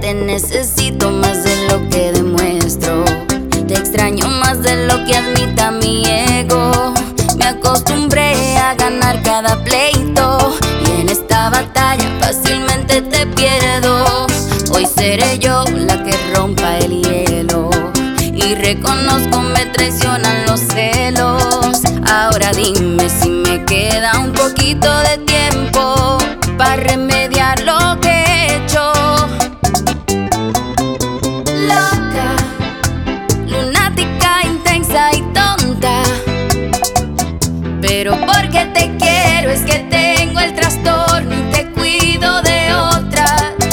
Te necesito más de lo que demuestro. Te extraño más de lo que admita mi ego. Me acostumbré a ganar cada pleito y en esta batalla fácilmente te pierdo. Hoy seré yo la que rompa el hielo y reconozco me traicionan los celos. Ahora dime si me queda un poquito de tiempo para remediar